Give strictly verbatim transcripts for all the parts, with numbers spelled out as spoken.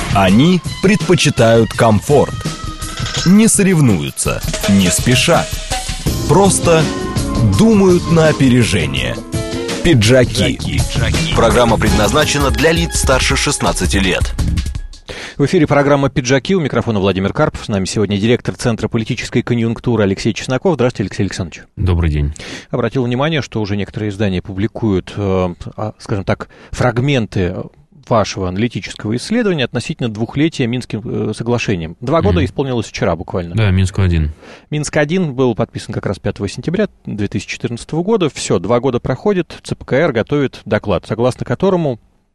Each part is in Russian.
Они предпочитают комфорт. Не соревнуются, не спешат. Просто думают на опережение. Пиджаки. Пиджаки. Программа предназначена для лиц старше шестнадцати лет. В эфире программа «Пиджаки». У микрофона Владимир Карпов. С нами сегодня директор Центра политической конъюнктуры Алексей Чесноков. Здравствуйте, Алексей Александрович. Добрый день. Обратил внимание, что уже некоторые издания публикуют, скажем так, фрагменты вашего аналитического исследования относительно двухлетия Минским соглашением. Два года mm-hmm. исполнилось вчера буквально. Да, Минск-один. Минск-один был подписан как раз пятого сентября две тысячи четырнадцатого года. Все, два года проходит, ЦПКР готовит доклад, согласно которому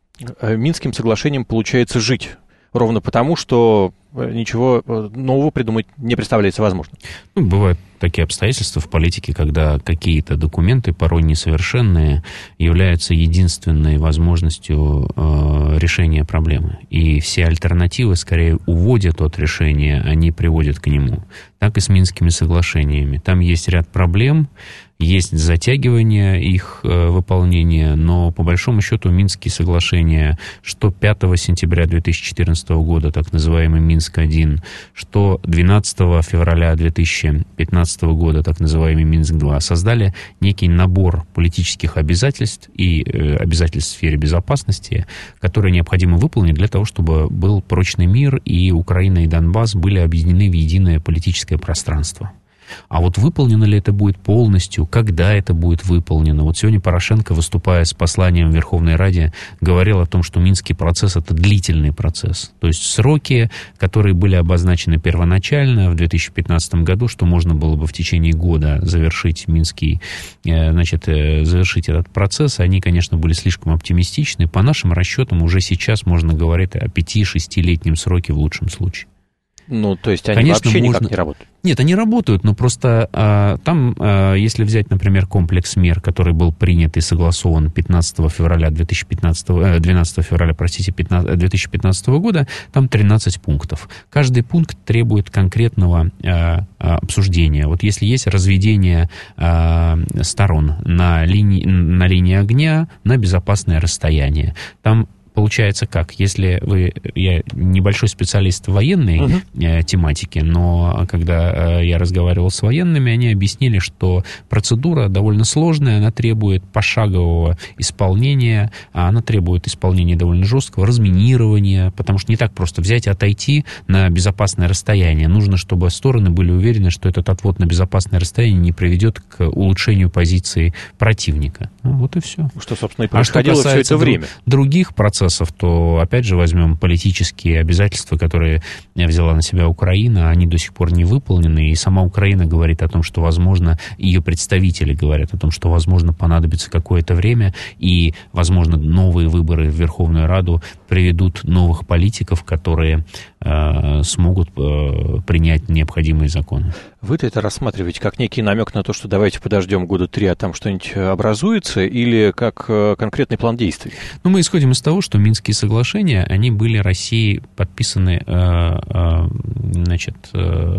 Минским соглашением получается жить. Ровно потому, что ничего нового придумать не представляется возможным. Ну, бывают такие обстоятельства в политике, когда какие-то документы, порой несовершенные, являются единственной возможностью э, решения проблемы. И все альтернативы скорее уводят от решения, а не приводят к нему. Так и с Минскими соглашениями. Там есть ряд проблем, есть затягивание их э, выполнения, но по большому счету Минские соглашения, что пятого сентября две тысячи четырнадцатого года, так называемый Минск-один, что двенадцатого февраля две тысячи пятнадцатого года, так называемый Минск-два, создали некий набор политических обязательств и э, обязательств в сфере безопасности, которые необходимо выполнить для того, чтобы был прочный мир, и Украина и Донбасс были объединены в единое политическое пространство. А вот выполнено ли это будет полностью, когда это будет выполнено? Вот сегодня Порошенко, выступая с посланием в Верховной Раде, говорил о том, что Минский процесс — это длительный процесс. То есть сроки, которые были обозначены первоначально в две тысячи пятнадцатом году, что можно было бы в течение года завершить Минский, значит, завершить этот процесс, они, конечно, были слишком оптимистичны. По нашим расчетам уже сейчас можно говорить о пяти-шестилетнем сроке в лучшем случае. Ну, то есть они Конечно, вообще можно... никак не работают? Нет, они работают, но просто а, там, а, если взять, например, комплекс мер, который был принят и согласован пятнадцатого февраля две тысячи пятнадцатого, двенадцатого февраля, простите, две тысячи пятнадцатого года, там тринадцать пунктов. Каждый пункт требует конкретного а, обсуждения. Вот если есть разведение а, сторон на линии, на линии огня на безопасное расстояние, там получается как? Если вы... Я небольшой специалист в военной uh-huh. тематике, но когда я разговаривал с военными, они объяснили, что процедура довольно сложная, она требует пошагового исполнения, а она требует исполнения довольно жесткого, разминирования, потому что не так просто взять и отойти на безопасное расстояние. Нужно, чтобы стороны были уверены, что этот отвод на безопасное расстояние не приведет к улучшению позиции противника. Ну, вот и все. Что, собственно, и происходило а все это время. Других процессов, то, опять же, возьмем политические обязательства, которые взяла на себя Украина, они до сих пор не выполнены, и сама Украина говорит о том, что, возможно, ее представители говорят о том, что, возможно, понадобится какое-то время, и, возможно, новые выборы в Верховную Раду приведут новых политиков, которые э, смогут э, принять необходимые законы. Вы-то это рассматриваете как некий намек на то, что давайте подождем года три, а там что-нибудь образуется, или как э, конкретный план действий? Ну, мы исходим из того, что Минские соглашения, они были Россией подписаны э, э, значит, э,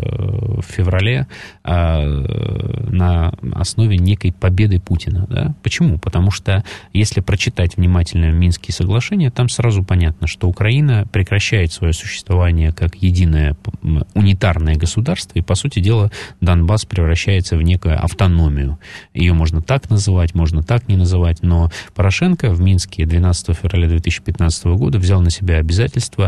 в феврале э, на основе некой победы Путина. Да? Почему? Потому что, если прочитать внимательно Минские соглашения, там сразу понятно, что Украина прекращает свое существование как единое унитарное государство, и, по сути дела, Донбасс превращается в некую автономию. Ее можно так называть, можно так не называть, но Порошенко в Минске двенадцатого февраля две тысячи пятнадцатого года взял на себя обязательство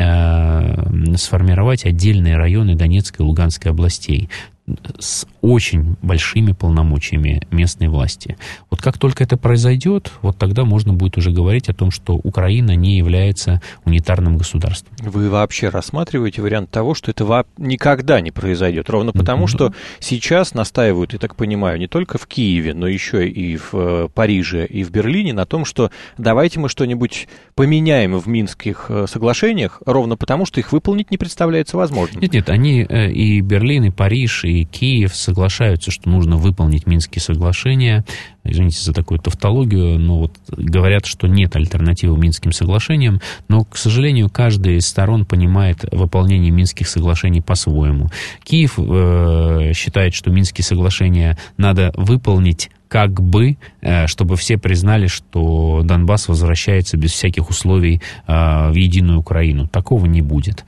э, сформировать отдельные районы Донецкой и Луганской областей с очень большими полномочиями местной власти. Вот как только это произойдет, вот тогда можно будет уже говорить о том, что Украина не является унитарным государством. Вы вообще рассматриваете вариант того, что это никогда не произойдет? Ровно потому, mm-hmm. что сейчас настаивают, я так понимаю, не только в Киеве, но еще и в Париже, и в Берлине на том, что давайте мы что-нибудь поменяем в Минских соглашениях, ровно потому, что их выполнить не представляется возможным. Нет-нет, они и Берлин, и Париж, и Киев соглашаются, что нужно выполнить Минские соглашения. Извините за такую тавтологию, но вот говорят, что нет альтернативы Минским соглашениям, но, к сожалению, каждая из сторон понимает выполнение Минских соглашений по-своему. Киев э, считает, что Минские соглашения надо выполнить как бы, чтобы все признали, что Донбасс возвращается без всяких условий в единую Украину. Такого не будет.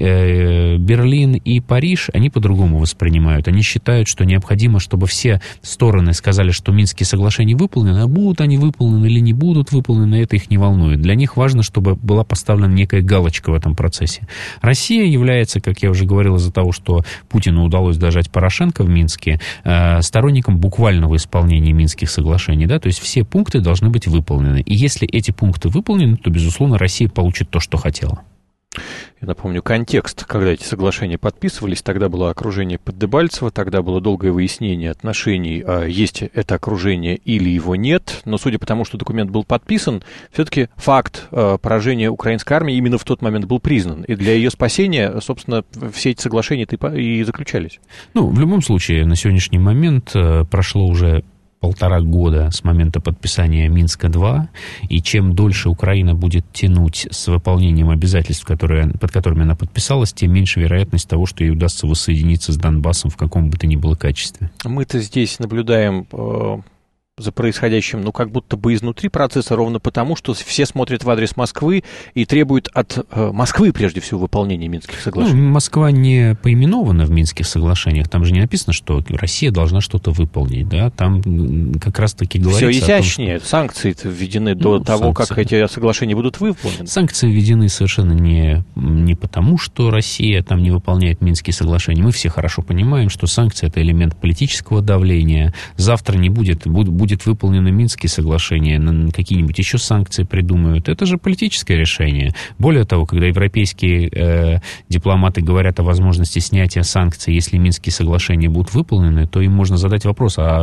Берлин и Париж, они по-другому воспринимают. Они считают, что необходимо, чтобы все стороны сказали, что Минские соглашения выполнены, а будут они выполнены или не будут выполнены, это их не волнует. Для них важно, чтобы была поставлена некая галочка в этом процессе. Россия является, как я уже говорил, из-за того, что Путину удалось дожать Порошенко в Минске, сторонником буквального исполнения Минских соглашений. Да? То есть все пункты должны быть выполнены. И если эти пункты выполнены, то, безусловно, Россия получит то, что хотела. Я напомню контекст, когда эти соглашения подписывались, тогда было окружение Поддебальцева, тогда было долгое выяснение отношений, есть это окружение или его нет, но судя по тому, что документ был подписан, все-таки факт поражения украинской армии именно в тот момент был признан, и для ее спасения, собственно, все эти соглашения и заключались. Ну, в любом случае, на сегодняшний момент прошло уже полтора года с момента подписания Минска-два, и чем дольше Украина будет тянуть с выполнением обязательств, которые, под которыми она подписалась, тем меньше вероятность того, что ей удастся воссоединиться с Донбассом в каком бы то ни было качестве. Мы-то здесь наблюдаем э, за происходящим, ну, как будто бы изнутри процесса, ровно потому, что все смотрят в адрес Москвы и требуют от э, Москвы, прежде всего, выполнения Минских соглашений. Ну, Москва не поименована в Минских соглашениях, там же не написано, что Россия должна что-то выполнить, да, там как раз-таки говорится все изящнее, о том, что... санкции введены до ну, того, санкции. Как эти соглашения будут выполнены. Санкции введены совершенно не, не потому, что Россия там не выполняет Минские соглашения. Мы все хорошо понимаем, что санкции — это элемент политического давления. Завтра не будет, будет будет выполнены Минские соглашения, какие-нибудь еще санкции придумают. Это же политическое решение. Более того, когда европейские э, дипломаты говорят о возможности снятия санкций, если Минские соглашения будут выполнены, то им можно задать вопрос, а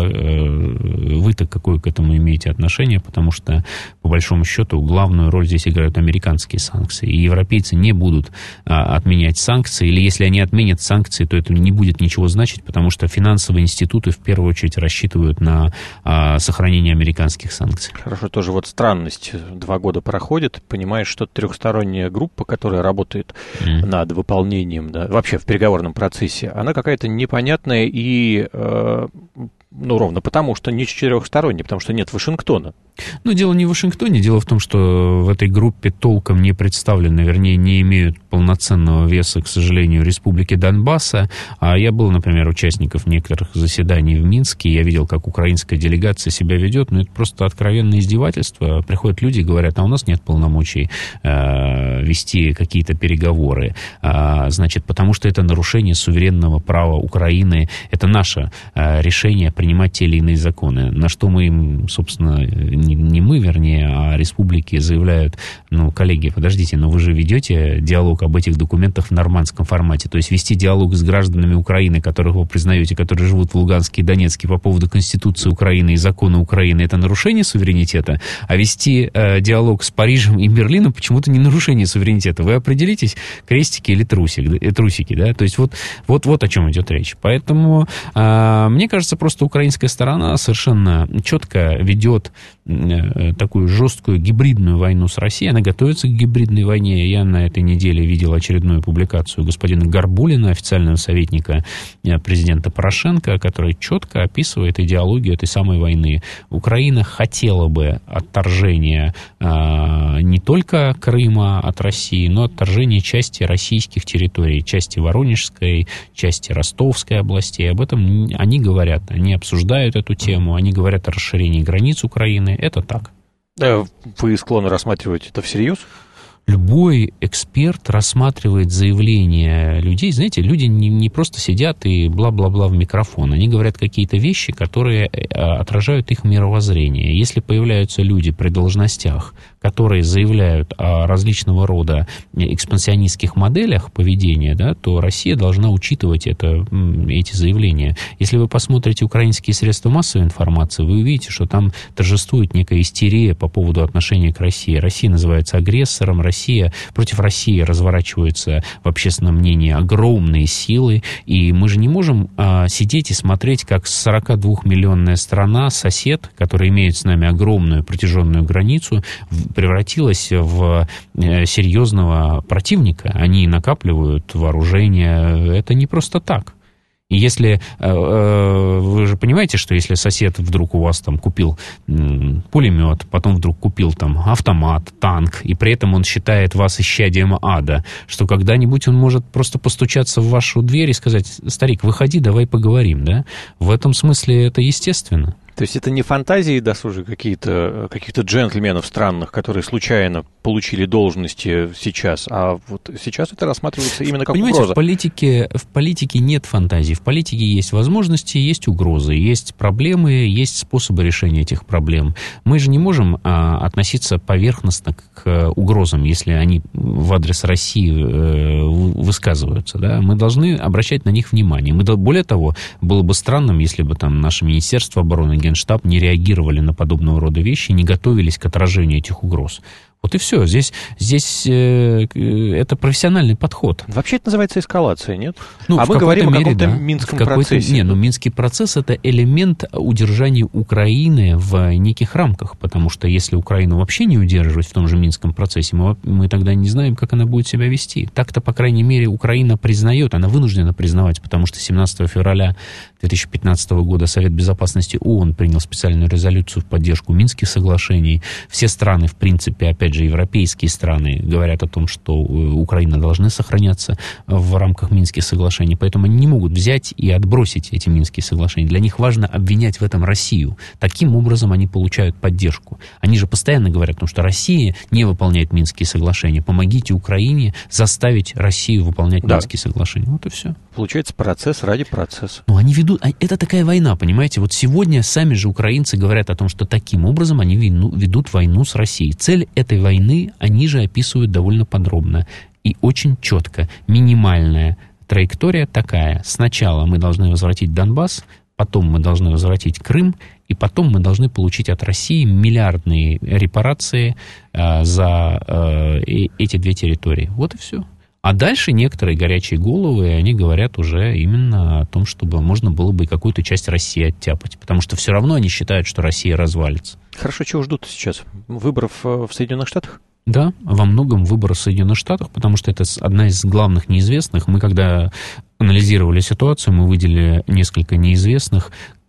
э, вы-то какое к этому имеете отношение? Потому что, по большому счету, главную роль здесь играют американские санкции. И европейцы не будут а, отменять санкции, или если они отменят санкции, то это не будет ничего значить, потому что финансовые институты в первую очередь рассчитывают на а, сохранение американских санкций. Хорошо, тоже вот странность. Два года проходит, понимаешь, что трехсторонняя группа, которая работает mm. над выполнением, да, вообще в переговорном процессе, она какая-то непонятная и... Э, ну, ровно потому, что не четырехсторонняя, потому что нет Вашингтона. Ну, дело не в Вашингтоне. Дело в том, что в этой группе толком не представлены, вернее, не имеют полноценного веса, к сожалению, республики Донбасса. А я был, например, участником некоторых заседаний в Минске. Я видел, как украинская делегация себя ведет. Но это просто откровенное издевательство. Приходят люди и говорят, а у нас нет полномочий э, вести какие-то переговоры. А, значит, потому что это нарушение суверенного права Украины. Это наше э, решение принимать те или иные законы. На что мы им, собственно, не, не мы, вернее, а республики заявляют, ну, коллеги, подождите, но вы же ведете диалог об этих документах в нормандском формате. То есть вести диалог с гражданами Украины, которых вы признаете, которые живут в Луганске и Донецке по поводу Конституции Украины и закона Украины, это нарушение суверенитета. А вести э, диалог с Парижем и Берлином почему-то не нарушение суверенитета. Вы определитесь, крестики или трусик, э, трусики, да? То есть вот, вот, вот о чем идет речь. Поэтому э, мне кажется, просто украинская сторона совершенно четко ведет такую жесткую гибридную войну с Россией. Она готовится к гибридной войне. Я на этой неделе видел очередную публикацию господина Горбулина, официального советника президента Порошенко, который четко описывает идеологию этой самой войны. Украина хотела бы отторжения а, не только Крыма от России, но отторжения части российских территорий, части Воронежской, части Ростовской областей. Об этом они говорят, они обсуждают эту тему, они говорят о расширении границ Украины. Это так. Вы склонны рассматривать это всерьез? Любой эксперт рассматривает заявления людей. Знаете, люди не, не просто сидят и бла-бла-бла в микрофон. Они говорят какие-то вещи, которые отражают их мировоззрение. Если появляются люди при должностях, которые заявляют о различного рода экспансионистских моделях поведения, да, то Россия должна учитывать это, эти заявления. Если вы посмотрите украинские средства массовой информации, вы увидите, что там торжествует некая истерия по поводу отношения к России. Россия называется агрессором, Россия, против России разворачиваются в общественном мнении огромные силы, и мы же не можем а, сидеть и смотреть, как сорокадвухмиллионная страна, сосед, который имеет с нами огромную протяженную границу, превратилась в серьезного противника. Они накапливают вооружение. Это не просто так. И если, вы же понимаете, что если сосед вдруг у вас там купил пулемет, потом вдруг купил там автомат, танк, и при этом он считает вас исчадием ада, что когда-нибудь он может просто постучаться в вашу дверь и сказать: старик, выходи, давай поговорим, да? В этом смысле это естественно. То есть это не фантазии досужие какие-то, каких-то джентльменов странных, которые случайно получили должности сейчас, а вот сейчас это рассматривается именно как Понимаете, угроза. В политике, в политике нет фантазий. В политике есть возможности, есть угрозы, есть проблемы, есть способы решения этих проблем. Мы же не можем а, относиться поверхностно к угрозам, если они в адрес России э, высказываются. Да? Мы должны обращать на них внимание. Мы, более того, было бы странным, если бы там наше Министерство обороны, Генштаб не реагировали на подобного рода вещи, не готовились к отражению этих угроз. Вот и все. Здесь, здесь э, это профессиональный подход. Вообще это называется эскалация, нет? Ну, а мы говорим мере, о каком-то да, минском в процессе. Не, ну минский процесс — это элемент удержания Украины в неких рамках, потому что если Украину вообще не удерживать в том же минском процессе, мы, мы тогда не знаем, как она будет себя вести. Так-то, по крайней мере, Украина признает, она вынуждена признавать, потому что семнадцатого февраля две тысячи пятнадцатого года Совет Безопасности ООН принял специальную резолюцию в поддержку Минских соглашений. Все страны, в принципе, опять же, европейские страны говорят о том, что Украина должна сохраняться в рамках Минских соглашений, поэтому они не могут взять и отбросить эти Минские соглашения. Для них важно обвинять в этом Россию. Таким образом они получают поддержку. Они же постоянно говорят, ну, что Россия не выполняет Минские соглашения. Помогите Украине заставить Россию выполнять да. Минские соглашения. Вот и все. Получается процесс ради процесса. Ну, они ведут... Это такая война, понимаете? Вот сегодня сами же украинцы говорят о том, что таким образом они ведут войну с Россией. Цель этой войны они же описывают довольно подробно и очень четко. Минимальная траектория такая. Сначала мы должны возвратить Донбасс, потом мы должны возвратить Крым, и потом мы должны получить от России миллиардные репарации э, за э, эти две территории. Вот и все. А дальше некоторые горячие головы, они говорят уже именно о том, чтобы можно было бы какую-то часть России оттяпать. Потому что все равно они считают, что Россия развалится. Хорошо, чего ждут сейчас? Выборов в Соединенных Штатах? Да, во многом выборы в Соединенных Штатах, потому что это одна из главных неизвестных. Мы, когда анализировали ситуацию, мы выделили несколько неизвестных,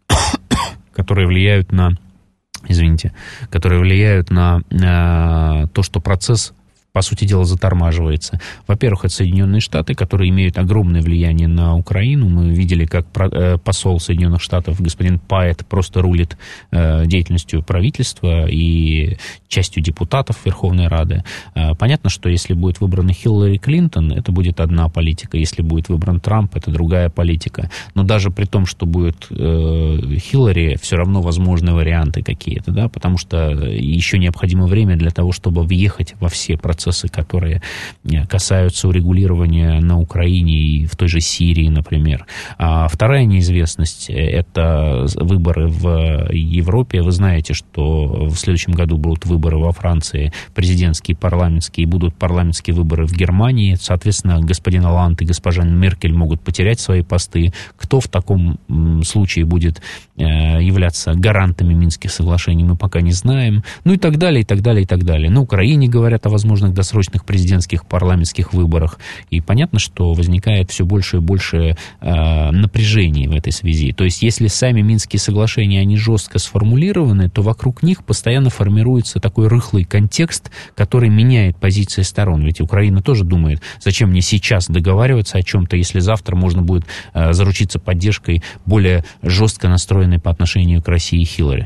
которые влияют на, извините, которые влияют на, на то, что процесс, по сути дела, затормаживается. Во-первых, это Соединенные Штаты, которые имеют огромное влияние на Украину. Мы видели, как посол Соединенных Штатов, господин Пайет, просто рулит деятельностью правительства и частью депутатов Верховной Рады. Понятно, что если будет выбрана Хиллари Клинтон, это будет одна политика. Если будет выбран Трамп, это другая политика. Но даже при том, что будет Хиллари, все равно возможны варианты какие-то, да, потому что еще необходимо время для того, чтобы въехать во все процессы, которые касаются урегулирования на Украине и в той же Сирии, например. А вторая неизвестность — это выборы в Европе. Вы знаете, что в следующем году будут выборы во Франции, президентские, парламентские, и будут парламентские выборы в Германии. Соответственно, господин Олланд и госпожа Меркель могут потерять свои посты. Кто в таком случае будет являться гарантами Минских соглашений, мы пока не знаем. Ну и так далее, и так далее, и так далее. На Украине говорят о возможных досрочных президентских парламентских выборах. И понятно, что возникает все больше и больше э, напряжений в этой связи. То есть, если сами Минские соглашения, они жестко сформулированы, то вокруг них постоянно формируется такой рыхлый контекст, который меняет позиции сторон. Ведь Украина тоже думает, зачем мне сейчас договариваться о чем-то, если завтра можно будет э, заручиться поддержкой более жестко настроенной по отношению к России Хиллари.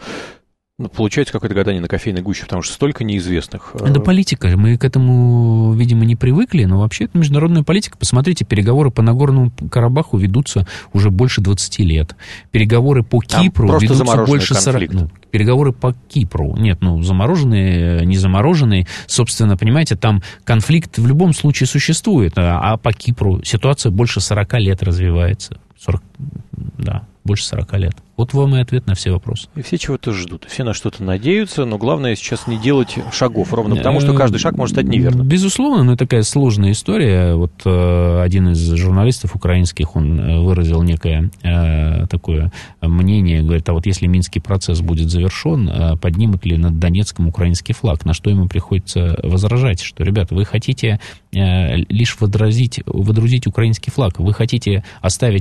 Ну, получается какое-то гадание на кофейной гуще, потому что столько неизвестных. Это политика. Мы к этому, видимо, не привыкли, но вообще это международная политика. Посмотрите, переговоры по Нагорному Карабаху ведутся уже больше двадцати лет. Переговоры по Кипру ведутся больше сорока. Ну, переговоры по Кипру. Нет, ну, замороженные, не замороженные. Собственно, понимаете, там конфликт в любом случае существует. А по Кипру ситуация больше сорока лет развивается. сорок, да, больше сорока лет. Вот вам и ответ на все вопросы. И все чего-то ждут, все на что-то надеются, но главное сейчас не делать шагов, ровно потому, что каждый шаг может стать неверным. Безусловно, но это такая сложная история. Вот э, один из журналистов украинских, он выразил некое э, такое мнение, говорит, а вот если Минский процесс будет завершен, э, поднимут ли над Донецком украинский флаг? На что ему приходится возражать, что, ребята, вы хотите э, лишь водрузить, водрузить украинский флаг, вы хотите оставить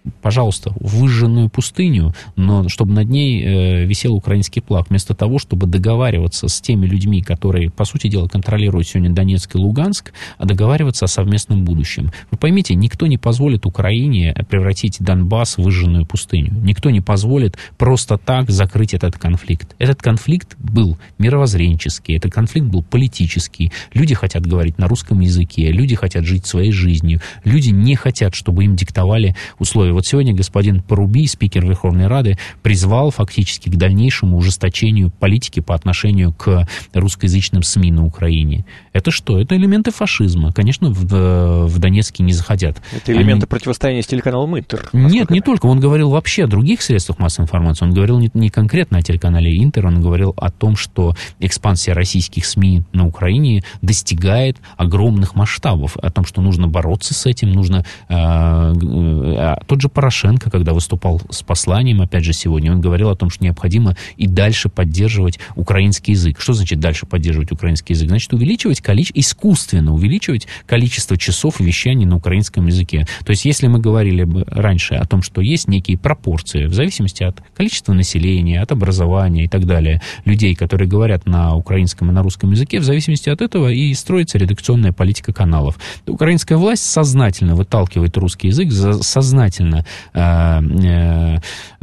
пожалуйста, выжженную пустыню, но чтобы над ней э, висел украинский флаг, вместо того, чтобы договариваться с теми людьми, которые, по сути дела, контролируют сегодня Донецк и Луганск, а договариваться о совместном будущем. Вы поймите, никто не позволит Украине превратить Донбасс в выжженную пустыню. Никто не позволит просто так закрыть этот конфликт. Этот конфликт был мировоззренческий, этот конфликт был политический. Люди хотят говорить на русском языке, люди хотят жить своей жизнью, люди не хотят, чтобы им диктовали условия. Вот сегодня господин Порубий, спикер Верховной Рады, призвал фактически к дальнейшему ужесточению политики по отношению к русскоязычным СМИ на Украине. Это что? Это элементы фашизма. Конечно, в, в Донецке не захотят. Это элементы Они... противостояния с телеканалом Интер. Нет, не только. Он говорил вообще о других средствах массовой информации. Он говорил не, не конкретно о телеканале Интер, он говорил о том, что экспансия российских СМИ на Украине достигает огромных масштабов, о том, что нужно бороться с этим, нужно... Э, э, тот же Порошенко, когда выступал с посланием, опять же, сегодня, он говорил о том, что необходимо и дальше поддерживать украинский язык. Что значит дальше поддерживать украинский язык? Значит, увеличивать количество, искусственно увеличивать количество часов вещания на украинском языке. То есть, если мы говорили бы раньше о том, что есть некие пропорции, в зависимости от количества населения, от образования и так далее, людей, которые говорят на украинском и на русском языке, в зависимости от этого и строится редакционная политика каналов. Украинская власть сознательно выталкивает русский язык, сознательно э, э,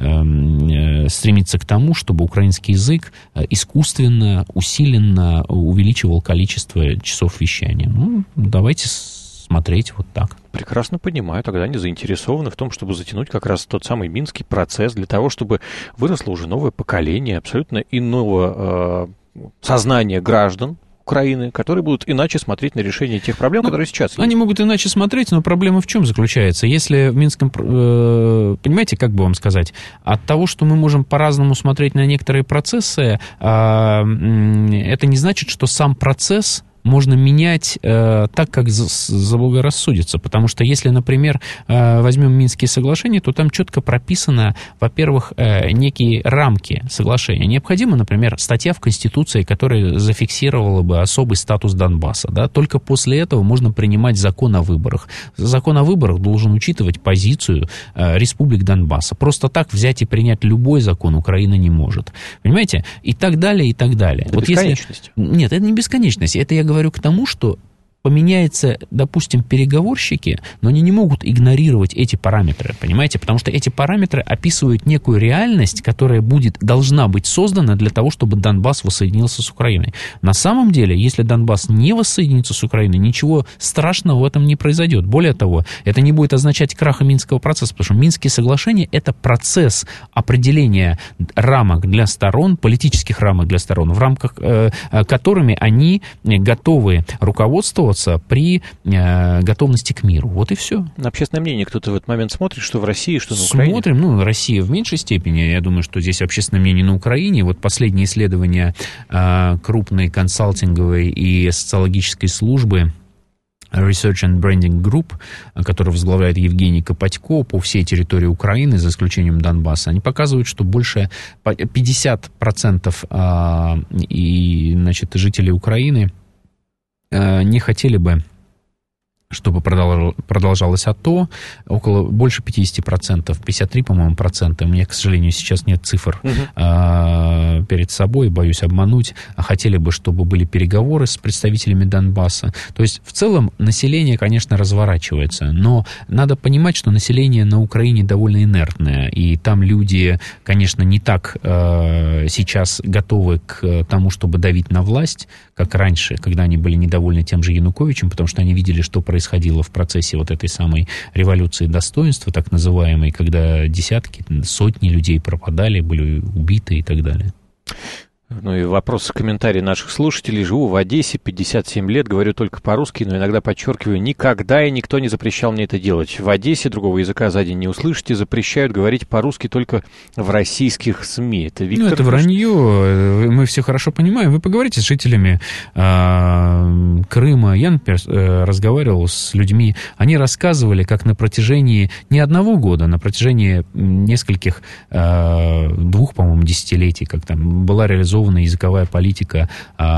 э, стремится к тому, чтобы украинский язык искусственно, усиленно увеличивал количество часов вещания. Ну, давайте смотреть вот так. Прекрасно понимаю, тогда они заинтересованы в том, чтобы затянуть как раз тот самый Минский процесс, для того, чтобы выросло уже новое поколение абсолютно иного э, сознания граждан Украины, которые будут иначе смотреть на решение тех проблем, ну, которые сейчас есть. Они могут иначе смотреть, но проблема в чем заключается? Если в Минском... Э, понимаете, как бы вам сказать? От того, что мы можем по-разному смотреть на некоторые процессы, э, это не значит, что сам процесс можно менять э, так, как заблагорассудится. Потому что если, например, э, возьмем Минские соглашения, то там четко прописано, во-первых, э, некие рамки соглашения. Необходима, например, статья в Конституции, которая зафиксировала бы особый статус Донбасса. Да? Только после этого можно принимать закон о выборах. Закон о выборах должен учитывать позицию э, республик Донбасса. Просто так взять и принять любой закон Украина не может. Понимаете? И так далее, и так далее. Это вот бесконечность. Если... Нет, это не бесконечность. Это я говорю говорю к тому, что поменяются, допустим, переговорщики, но они не могут игнорировать эти параметры, понимаете? Потому что эти параметры описывают некую реальность, которая будет, должна быть создана для того, чтобы Донбасс воссоединился с Украиной. На самом деле, если Донбасс не воссоединится с Украиной, ничего страшного в этом не произойдет. Более того, это не будет означать краха Минского процесса, потому что Минские соглашения — это процесс определения рамок для сторон, политических рамок для сторон, в рамках э, которыми они готовы руководствоваться при э, готовности к миру. Вот и все. На общественное мнение кто-то в этот момент смотрит, что в России, что на Украине? Смотрим, ну, Россия в меньшей степени. Я думаю, что здесь общественное мнение на Украине. Вот последние исследования э, крупной консалтинговой и социологической службы Research and Branding Group, который возглавляет Евгений Копатько, по всей территории Украины, за исключением Донбасса, они показывают, что больше пятьдесят процентов э, и, значит, жителей Украины не хотели бы, чтобы продолжалось АТО, около больше пятьдесят процентов, пятьдесят три, по-моему, процента, у меня, к сожалению, сейчас нет цифр uh-huh. а, перед собой, боюсь обмануть, а хотели бы, чтобы были переговоры с представителями Донбасса. То есть, в целом, население, конечно, разворачивается, но надо понимать, что население на Украине довольно инертное, и там люди, конечно, не так а, сейчас готовы к тому, чтобы давить на власть, как раньше, когда они были недовольны тем же Януковичем, потому что они видели, что происходило в процессе вот этой самой революции достоинства, так называемой, когда десятки, сотни людей пропадали, были убиты и так далее. Ну и вопрос, комментарий наших слушателей. Живу в Одессе, пятьдесят семь лет, говорю только по-русски, но иногда подчеркиваю, никогда и никто не запрещал мне это делать. В Одессе другого языка за день не услышите, запрещают говорить по-русски только в российских СМИ. Это Виктор... Ну, это вранье, мы все хорошо понимаем. Вы поговорите с жителями э, Крыма. Я, например, э, разговаривал с людьми, они рассказывали, как на протяжении не одного года, на протяжении нескольких, э, двух, по-моему, десятилетий, как там была реализована реализована языковая политика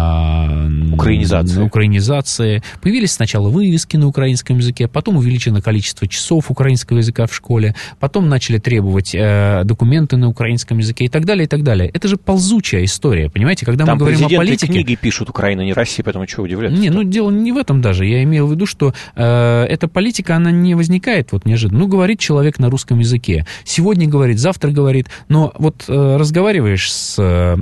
а, украинизации. украинизации. Появились сначала вывески на украинском языке, потом увеличено количество часов украинского языка в школе, потом начали требовать э, документы на украинском языке и так далее, и так далее. Это же ползучая история, понимаете? Когда Там мы говорим о политике... книги пишут «Украина, не Россия», поэтому чего удивляться? Не, ну дело не в этом даже. Я имею в виду, что э, эта политика, она не возникает вот неожиданно. Ну, говорит человек на русском языке. Сегодня говорит, завтра говорит. Но вот э, разговариваешь с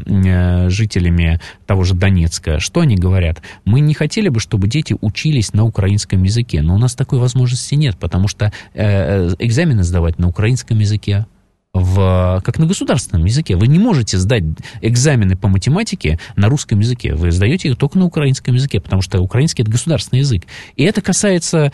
э, жителями того же Донецка, что они говорят? Мы не хотели бы, чтобы дети учились на украинском языке, но у нас такой возможности нет, потому что э, экзамены сдавать на украинском языке, в, как на государственном языке. Вы не можете сдать экзамены по математике на русском языке. Вы сдаете их только на украинском языке, потому что украинский — это государственный язык. И это касается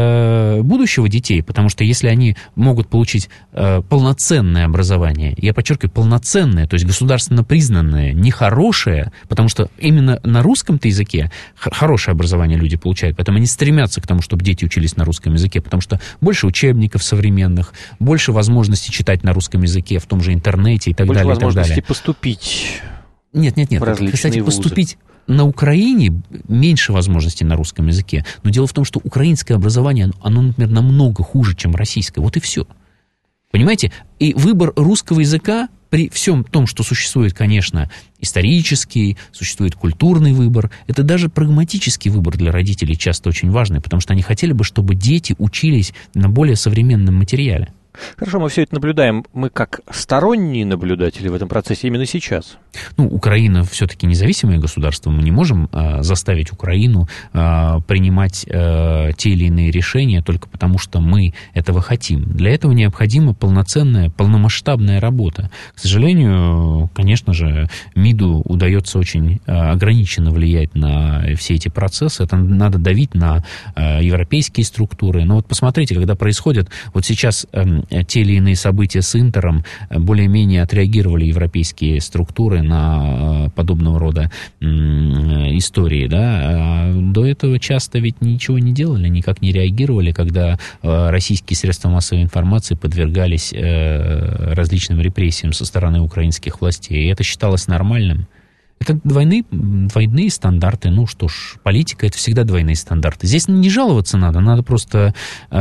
э, будущего детей, потому что если они могут получить э, полноценное образование, я подчеркиваю, полноценное, то есть государственно признанное, не хорошее, потому что именно на русском-то языке х- хорошее образование люди получают, поэтому они стремятся к тому, чтобы дети учились на русском языке, потому что больше учебников современных, больше возможностей читать на русском языке, в том же интернете и так Больше далее. Больше возможности далее. поступить нет, нет, нет. в различные Кстати, вузы. Поступить на Украине меньше возможностей на русском языке. Но дело в том, что украинское образование, оно, например, намного хуже, чем российское. Вот и все. Понимаете? И выбор русского языка при всем том, что существует, конечно, исторический, существует культурный выбор, это даже прагматический выбор для родителей часто очень важный, потому что они хотели бы, чтобы дети учились на более современном материале. Хорошо, мы все это наблюдаем. Мы как сторонние наблюдатели в этом процессе именно сейчас. Ну, Украина все-таки независимое государство. Мы не можем э, заставить Украину э, принимать э, те или иные решения только потому, что мы этого хотим. Для этого необходима полноценная, полномасштабная работа. К сожалению, конечно же, МИДу удается очень э, ограниченно влиять на все эти процессы. Это надо давить на э, европейские структуры. Но вот посмотрите, когда происходят вот сейчас э, те или иные события с Интером, более-менее отреагировали европейские структуры на подобного рода истории, да, а до этого часто ведь ничего не делали, никак не реагировали, когда российские средства массовой информации подвергались различным репрессиям со стороны украинских властей, и это считалось нормальным. Это двойные, двойные стандарты. Ну что ж, политика — это всегда двойные стандарты. Здесь не жаловаться надо, надо просто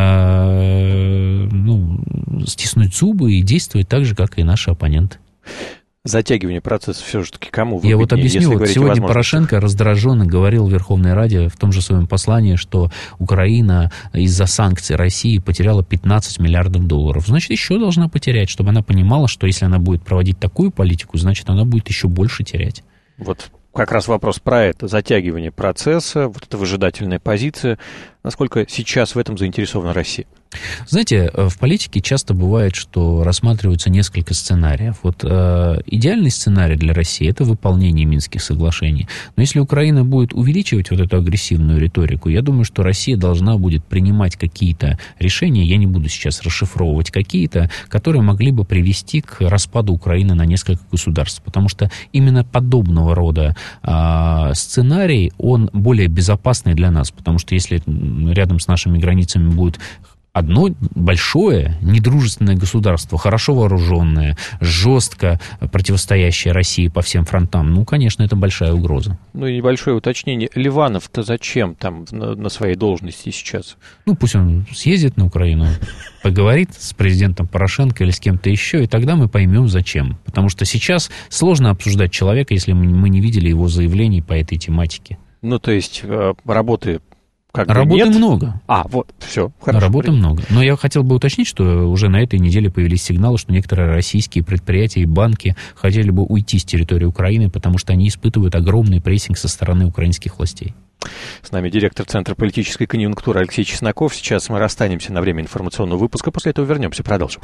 э, ну, стиснуть зубы и действовать так же, как и наши оппоненты. Затягивание процесса все-таки кому выгоднее? Я вот объясню, вот сегодня Порошенко раздраженно говорил в Верховной Раде в том же своем послании, что Украина из-за санкций России потеряла пятнадцать миллиардов долларов. Значит, еще должна потерять, чтобы она понимала, что если она будет проводить такую политику, значит, она будет еще больше терять. Вот как раз вопрос про это, затягивание процесса, вот эта выжидательная позиция. Насколько сейчас в этом заинтересована Россия? Знаете, в политике часто бывает, что рассматриваются несколько сценариев. Вот э, идеальный сценарий для России — это выполнение Минских соглашений. Но если Украина будет увеличивать вот эту агрессивную риторику, я думаю, что Россия должна будет принимать какие-то решения, я не буду сейчас расшифровывать какие-то, которые могли бы привести к распаду Украины на несколько государств. Потому что именно подобного рода э, сценарий, он более безопасный для нас. Потому что если рядом с нашими границами будет одно большое недружественное государство, хорошо вооруженное, жестко противостоящее России по всем фронтам, ну, конечно, это большая угроза. Ну и небольшое уточнение. Ливанов-то зачем там на, на своей должности сейчас? Ну, пусть он съездит на Украину, поговорит с президентом Порошенко или с кем-то еще, и тогда мы поймем, зачем. Потому что сейчас сложно обсуждать человека, если мы не видели его заявлений по этой тематике. Ну, то есть работы... Как Работы нет. много. А, вот, все, хорошо. Работы много. Но я хотел бы уточнить, что уже на этой неделе появились сигналы, что некоторые российские предприятия и банки хотели бы уйти с территории Украины, потому что они испытывают огромный прессинг со стороны украинских властей. С нами директор Центра политической конъюнктуры Алексей Чесноков. Сейчас мы расстанемся на время информационного выпуска, после этого вернемся, продолжим.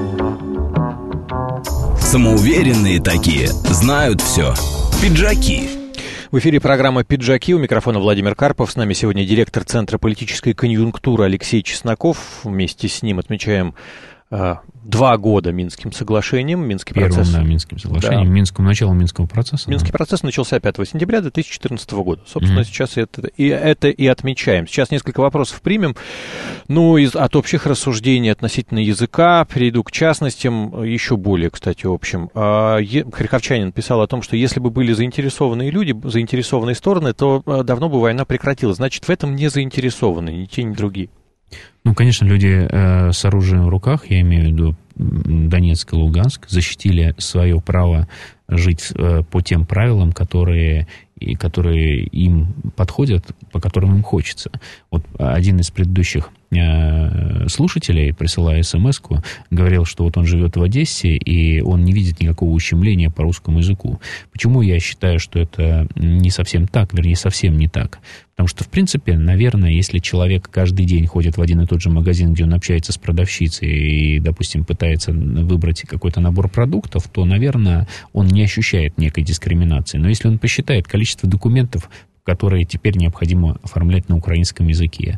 Самоуверенные такие, знают все. Пиджаки. В эфире программа «Пиджаки». У микрофона Владимир Карпов. С нами сегодня директор Центра политической конъюнктуры Алексей Чесноков. Вместе с ним отмечаем два года Минским соглашением. Минский Первым, процесс... да, Минским соглашением, да. Минскому, началу Минского процесса. Минский да. процесс начался пятого сентября две тысячи четырнадцатого года. Собственно, mm-hmm. сейчас это и, это и отмечаем. Сейчас несколько вопросов примем. Ну, из, от общих рассуждений относительно языка перейду к частностям, еще более, кстати, общим. А, е, Харьковчанин писал о том, что если бы были заинтересованные люди, заинтересованные стороны, то давно бы война прекратилась. Значит, в этом не заинтересованы ни те, ни другие. Ну, конечно, люди э, с оружием в руках, я имею в виду Донецк и Луганск, защитили свое право жить э, по тем правилам, которые, и, которые им подходят, по которым им хочется. Вот один из предыдущих э, слушателей, присылая смс-ку, говорил, что вот он живет в Одессе, и он не видит никакого ущемления по русскому языку. Почему я считаю, что это не совсем так, вернее, совсем не так? Потому что, в принципе, наверное, если человек каждый день ходит в один и тот же магазин, где он общается с продавщицей и, допустим, пытается выбрать какой-то набор продуктов, то, наверное, он не ощущает некой дискриминации. Но если он посчитает количество документов, которые теперь необходимо оформлять на украинском языке.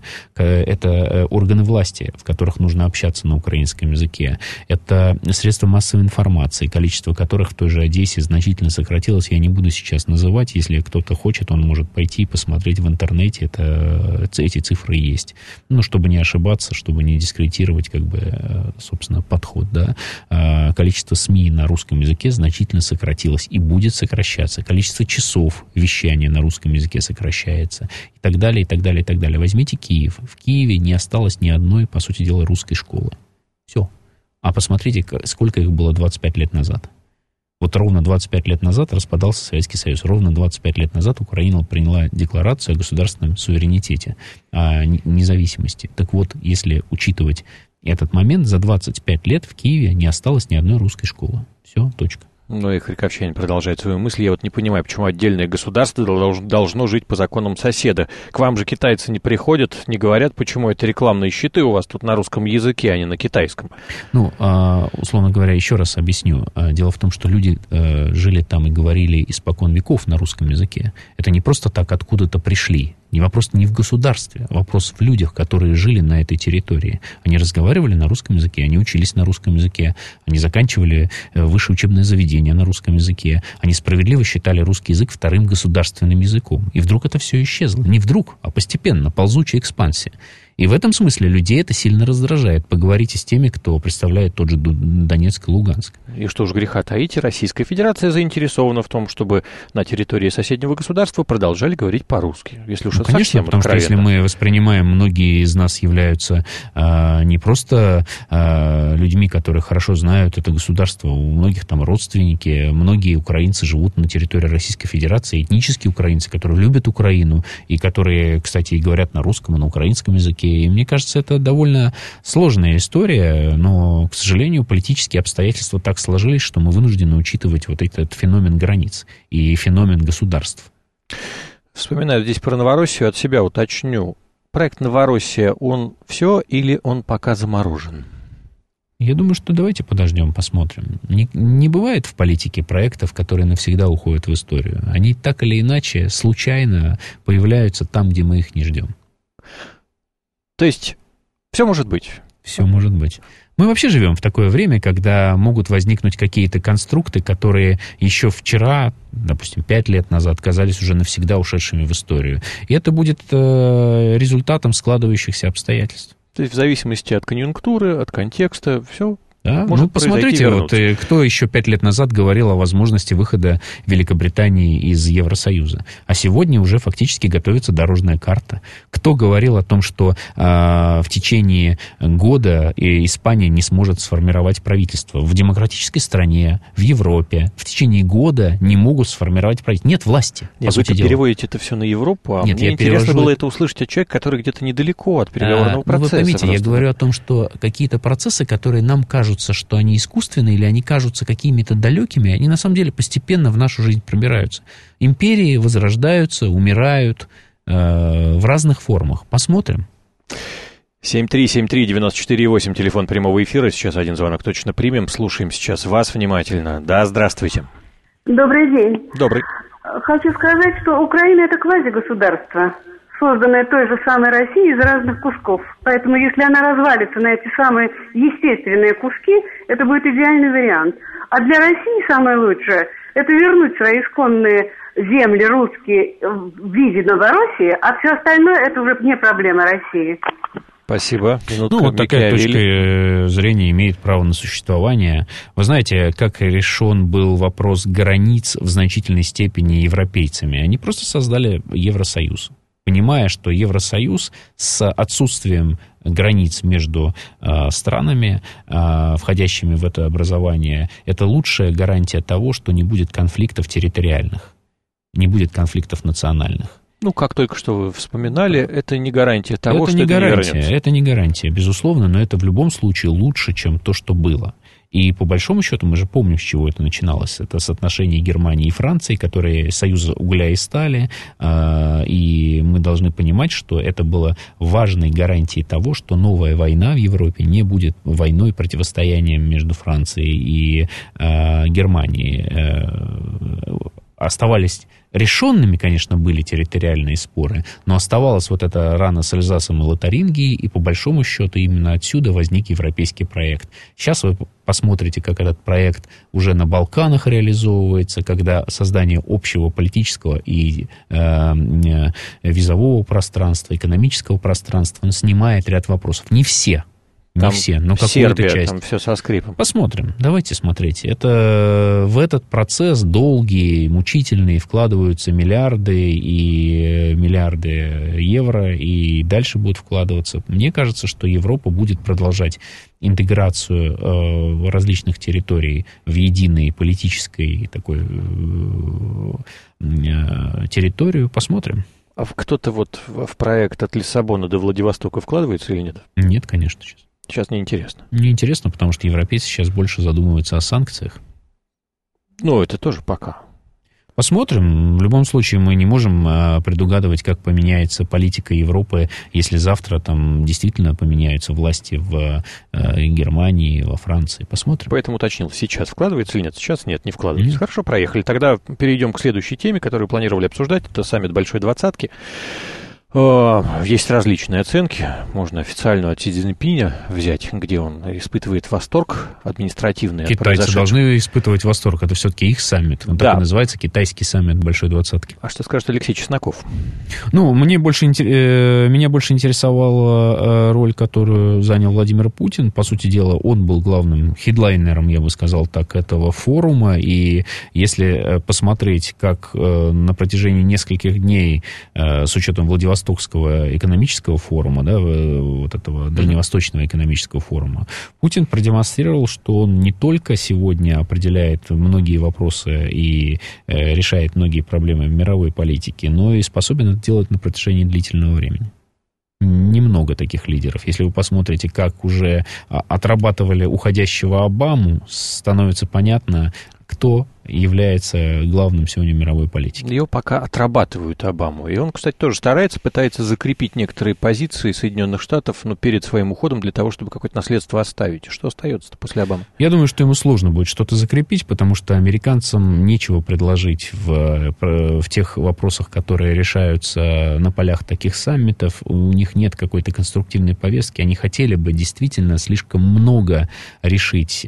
Это органы власти, в которых нужно общаться на украинском языке. Это средства массовой информации, количество которых в той же Одессе значительно сократилось. Я не буду сейчас называть. Если кто-то хочет, он может пойти и посмотреть в интернете. Это, эти цифры есть. Ну, чтобы не ошибаться, чтобы не дискредитировать, как бы, собственно, подход. Да. Количество СМИ на русском языке значительно сократилось и будет сокращаться. Количество часов вещания на русском языке сокращается, и так далее, и так далее, и так далее. Возьмите Киев. В Киеве не осталось ни одной, по сути дела, русской школы. Все. А посмотрите, сколько их было двадцать пять лет назад. Вот ровно двадцать пять лет назад распадался Советский Союз. Ровно двадцать пять лет назад Украина приняла декларацию о государственном суверенитете, о независимости. Так вот, если учитывать этот момент, за двадцать пять лет в Киеве не осталось ни одной русской школы. Все, точка. Ну и Харьковчанин продолжает свою мысль. Я вот не понимаю, почему отдельное государство должно, должно жить по законам соседа. К вам же китайцы не приходят, не говорят, почему это рекламные щиты у вас тут на русском языке, а не на китайском. Ну, условно говоря, еще раз объясню. Дело в том, что люди жили там и говорили испокон веков на русском языке. Это не просто так откуда-то пришли. Не вопрос не в государстве, а вопрос в людях, которые жили на этой территории. Они разговаривали на русском языке, они учились на русском языке, они заканчивали высшее учебное заведение на русском языке, они справедливо считали русский язык вторым государственным языком. И вдруг это все исчезло. Не вдруг, а постепенно, ползучая экспансия. И в этом смысле людей это сильно раздражает. Поговорите с теми, кто представляет тот же Донецк и Луганск. И что ж греха таить, Российская Федерация заинтересована в том, чтобы на территории соседнего государства продолжали говорить по-русски. Если уж ну, это конечно, совсем потому откровенно. что если мы воспринимаем, многие из нас являются а, не просто а, людьми, которые хорошо знают это государство, у многих там родственники, многие украинцы живут на территории Российской Федерации, этнические украинцы, которые любят Украину и которые, кстати, и говорят на русском и на украинском языке. И мне кажется, это довольно сложная история, но, к сожалению, политические обстоятельства так сложились, что мы вынуждены учитывать вот этот феномен границ и феномен государств. Вспоминаю здесь про Новороссию, от себя уточню. Проект «Новороссия», он все или он пока заморожен? Я думаю, что давайте подождем, посмотрим. Не, не бывает в политике проектов, которые навсегда уходят в историю. Они так или иначе случайно появляются там, где мы их не ждем. То есть все может быть? Все может быть. Мы вообще живем в такое время, когда могут возникнуть какие-то конструкты, которые еще вчера, допустим, пять лет назад казались уже навсегда ушедшими в историю. И это будет э, результатом складывающихся обстоятельств. То есть в зависимости от конъюнктуры, от контекста, все Да? может ну, посмотрите, вот, кто еще пять лет назад говорил о возможности выхода Великобритании из Евросоюза. А сегодня уже фактически готовится дорожная карта. Кто говорил о том, что э, в течение года Испания не сможет сформировать правительство? В демократической стране, в Европе в течение года не могут сформировать правительство. Нет власти. Нет, вы переводите это все на Европу, а Нет, мне я интересно перевожу... было это услышать от человека, который где-то недалеко от переговорного а, процесса. Ну, вы поймите, просто. я говорю о том, что какие-то процессы, которые нам кажутся, что они искусственные или они кажутся какими-то далекими, они на самом деле постепенно в нашу жизнь пробираются. Империи возрождаются, умирают э, в разных формах. Посмотрим. семь три семь три девять четыре восемь, телефон прямого эфира. Сейчас один звонок точно примем. Слушаем сейчас вас внимательно. Да, здравствуйте. Добрый день. Добрый. Хочу сказать, что Украина — это квазигосударство, созданная той же самой Россией из разных кусков. Поэтому если она развалится на эти самые естественные куски, это будет идеальный вариант. А для России самое лучшее – это вернуть свои исконные земли русские в виде Новороссии, а все остальное – это уже не проблема России. Спасибо. Минутка, ну, вот такая Микаэль. точка зрения имеет право на существование. Вы знаете, как решен был вопрос границ в значительной степени европейцами? Они просто создали Евросоюз, понимая, что Евросоюз с отсутствием границ между э, странами, э, входящими в это образование, это лучшая гарантия того, что не будет конфликтов территориальных, не будет конфликтов национальных. Ну, как только что вы вспоминали, это не гарантия того, это что не это гарантия, не вернется. Это не гарантия, безусловно, но это в любом случае лучше, чем то, что было. И по большому счету мы же помним, с чего это начиналось. Это соотношение Германии и Франции, которые союз угля и стали. И мы должны понимать, что это было важной гарантией того, что новая война в Европе не будет войной, противостоянием между Францией и Германией. Оставались решенными, конечно, были территориальные споры, но оставалась вот эта рана с Эльзасом и Лотарингией, и по большому счету именно отсюда возник европейский проект. Сейчас вы посмотрите, как этот проект уже на Балканах реализовывается, когда создание общего политического и э, визового пространства, экономического пространства снимает ряд вопросов. Не все. Не там все, но какую-то Сербия, часть. Там все со скрипом. Посмотрим, давайте смотреть. Это, в этот процесс долгий, мучительный, вкладываются миллиарды и миллиарды евро, и дальше будут вкладываться. Мне кажется, что Европа будет продолжать интеграцию э, различных территорий в единой политической такой э, территорию. Посмотрим. А кто-то вот в проект от Лиссабона до Владивостока вкладывается или нет? Нет, конечно, сейчас. Сейчас неинтересно. Неинтересно, потому что европейцы сейчас больше задумываются о санкциях. Ну, это тоже пока. Посмотрим. В любом случае мы не можем а, предугадывать, как поменяется политика Европы, если завтра там действительно поменяются власти в а, Германии, во Франции. Посмотрим. Поэтому уточнил, сейчас вкладывается или нет? Сейчас нет, не вкладывается. Нет. Хорошо, проехали. Тогда перейдем к следующей теме, которую планировали обсуждать. Это саммит Большой Двадцатки. Есть различные оценки. Можно официальную от Си Цзиньпиня взять, где он испытывает восторг административный. Китайцы должны испытывать восторг. Это все-таки их саммит. Он да. так и называется, китайский саммит Большой Двадцатки. А что скажет Алексей Чесноков? Ну, мне больше, меня больше интересовала роль, которую занял Владимир Путин. По сути дела, он был главным хедлайнером, я бы сказал так, этого форума. И если посмотреть, как на протяжении нескольких дней, с учетом Владивостока, Востокского экономического форума, да, вот этого Дальневосточного экономического форума, Путин продемонстрировал, что он не только сегодня определяет многие вопросы и э, решает многие проблемы в мировой политике, но и способен это делать на протяжении длительного времени. Немного таких лидеров. Если вы посмотрите, как уже отрабатывали уходящего Обаму, становится понятно, кто является главным сегодня мировой политики. Ее пока отрабатывают Обаму. И он, кстати, тоже старается, пытается закрепить некоторые позиции Соединенных Штатов, ну, перед своим уходом для того, чтобы какое-то наследство оставить. Что остается-то после Обамы? Я думаю, что ему сложно будет что-то закрепить, потому что американцам нечего предложить в, в тех вопросах, которые решаются на полях таких саммитов. У них нет какой-то конструктивной повестки. Они хотели бы действительно слишком много решить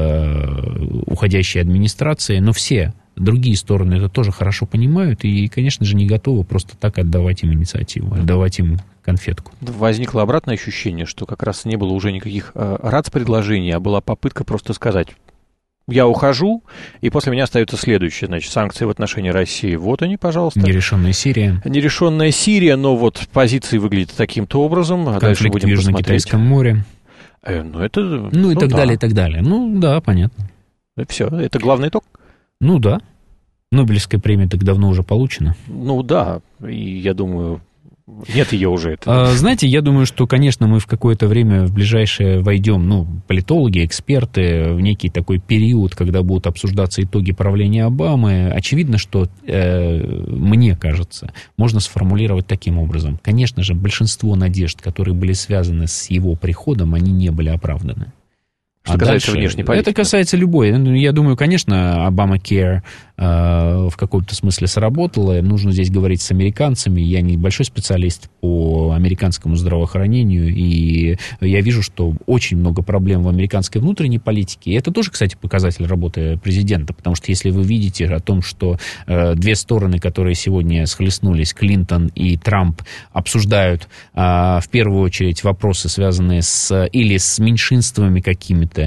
э, уходящей администрации, но все другие стороны это тоже хорошо понимают и, конечно же, не готовы просто так отдавать им инициативу, отдавать им конфетку. Возникло обратное ощущение, что как раз не было уже никаких э, РАЦ-предложений, а была попытка просто сказать: я ухожу, и после меня остается следующее, значит, санкции в отношении России. Вот они, пожалуйста. Нерешенная Сирия. Нерешенная Сирия, но вот позиции выглядят таким-то образом. А дальше будем в Южно-Китайском море. Э, ну, это, ну, ну, и так да. далее, и так далее. Ну, да, понятно. Все, это главный итог? Ну, да. Нобелевская премия так давно уже получена. Ну, да, и я думаю... Нет ее уже. Это... А, знаете, я думаю, что, конечно, мы в какое-то время в ближайшее войдем, ну, политологи, эксперты, в некий такой период, когда будут обсуждаться итоги правления Обамы. Очевидно, что, э, мне кажется, можно сформулировать таким образом. Конечно же, большинство надежд, которые были связаны с его приходом, они не были оправданы. Что а касается дальше, внешней политики. Это касается любой. Я думаю, конечно, Obamacare э, в каком-то смысле сработало. Нужно здесь говорить с американцами. Я не большой специалист по американскому здравоохранению, и я вижу, что очень много проблем в американской внутренней политике. И это тоже, кстати, показатель работы президента, потому что если вы видите о том, что э, две стороны, которые сегодня схлестнулись, Клинтон и Трамп, обсуждают э, в первую очередь вопросы, связанные с или с меньшинствами какими-то,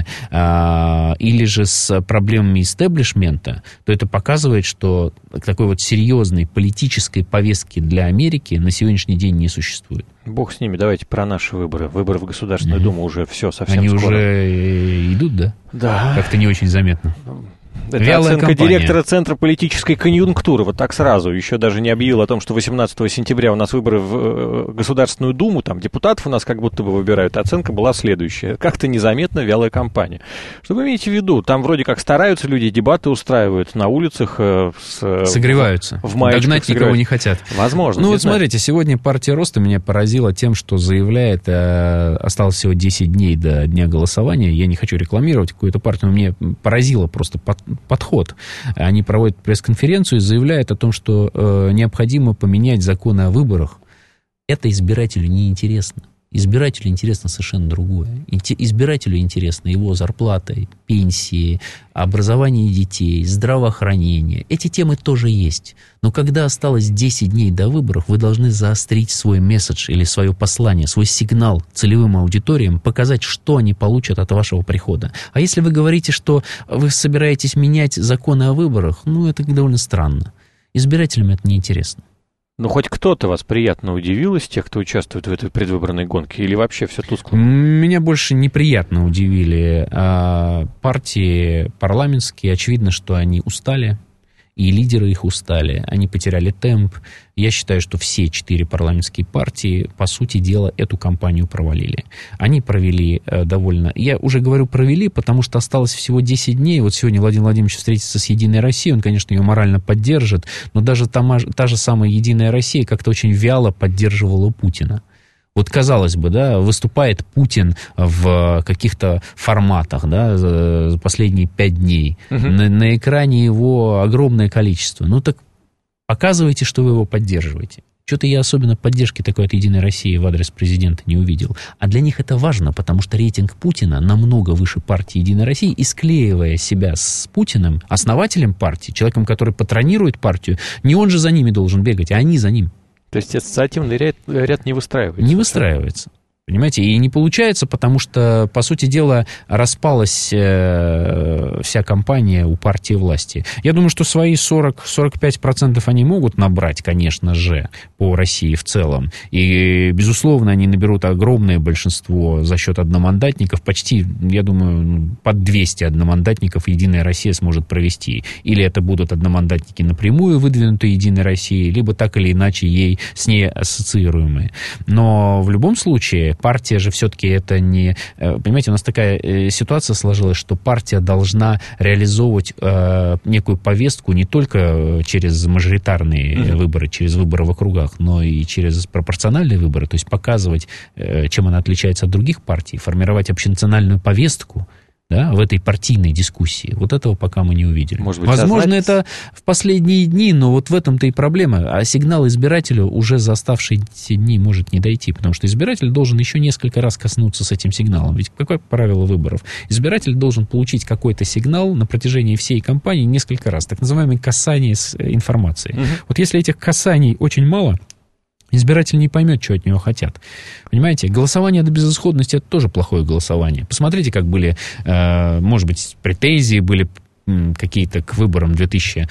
или же с проблемами истеблишмента, то это показывает, что такой вот серьезной политической повестки для Америки на сегодняшний день не существует. Бог с ними, давайте про наши выборы. Выборы в Государственную mm-hmm. Думу уже все совсем Они скоро. Они уже идут, да? Да. Как-то не очень заметно. Это Вялая оценка кампания. Директора Центра политической конъюнктуры. Вот так сразу. Еще даже не объявил о том, что восемнадцатого сентября у нас выборы в Государственную Думу. Там депутатов у нас как будто бы выбирают. Оценка была следующая. Как-то незаметно вялая кампания. Что вы имеете в виду? Там вроде как стараются люди, дебаты устраивают на улицах. С, согреваются. В, в маечках Догнать согреваются. Никого не хотят. Возможно. Ну вот знаю. Смотрите, сегодня партия Роста меня поразила тем, что заявляет, э, осталось всего десять дней до дня голосования. Я не хочу рекламировать какую-то партию, но мне поразило просто под, подход. Они проводят пресс-конференцию и заявляют о том, что э, необходимо поменять законы о выборах. Это избирателю неинтересно. Избирателю интересно совершенно другое. Избирателю интересно его зарплата, пенсии, образование детей, здравоохранение. Эти темы тоже есть. Но когда осталось десять дней до выборов, вы должны заострить свой месседж или свое послание, свой сигнал целевым аудиториям, показать, что они получат от вашего прихода. А если вы говорите, что вы собираетесь менять законы о выборах, ну, это довольно странно. Избирателям это неинтересно. Ну, хоть кто-то вас приятно удивил из тех, кто участвует в этой предвыборной гонке, или вообще все тускло? Меня больше неприятно удивили а, партии парламентские. Очевидно, что они устали, и лидеры их устали. Они потеряли темп. Я считаю, что все четыре парламентские партии, по сути дела, эту кампанию провалили. Они провели э, довольно... Я уже говорю провели, потому что осталось всего десять дней. Вот сегодня Владимир Владимирович встретится с «Единой Россией». Он, конечно, ее морально поддержит, но даже та, та же самая «Единая Россия» как-то очень вяло поддерживала Путина. Вот, казалось бы, да, выступает Путин в каких-то форматах, да, за последние пять дней. Uh-huh. На, на экране его огромное количество. Ну так показывайте, что вы его поддерживаете. Что-то я особенно поддержки такой от «Единой России» в адрес президента не увидел. А для них это важно, потому что рейтинг Путина намного выше партии «Единой России», и склеивая себя с Путиным, основателем партии, человеком, который патронирует партию, не он же за ними должен бегать, а они за ним. То есть ассоциативный ряд, ряд не выстраивается? Не выстраивается. Понимаете, и не получается, потому что, по сути дела, распалась э, вся кампания у партии власти. Я думаю, что свои сорок - сорок пять процентов они могут набрать, конечно же, по России в целом. И, безусловно, они наберут огромное большинство за счет одномандатников. Почти, я думаю, под двести одномандатников «Единая Россия» сможет провести. Или это будут одномандатники напрямую выдвинутые «Единой Россией», либо так или иначе ей, с ней ассоциируемые. Но в любом случае партия же все-таки это не... Понимаете, у нас такая ситуация сложилась, что партия должна реализовывать э, некую повестку не только через мажоритарные mm-hmm. выборы, через выборы в округах, но и через пропорциональные выборы, то есть показывать, э, чем она отличается от других партий, формировать общенациональную повестку, да, в этой партийной дискуссии. Вот этого пока мы не увидели. Может быть, возможно, сознать... это в последние дни, но вот в этом-то и проблема. А сигнал избирателю уже за оставшиеся дни может не дойти, потому что избиратель должен еще несколько раз коснуться с этим сигналом. Ведь какое правило выборов? Избиратель должен получить какой-то сигнал на протяжении всей кампании несколько раз. Так называемые касания с информацией. Угу. Вот если этих касаний очень мало, избиратель не поймет, что от него хотят. Понимаете, голосование до безысходности – это тоже плохое голосование. Посмотрите, как были, э, может быть, претензии были какие-то к выборам две тысячи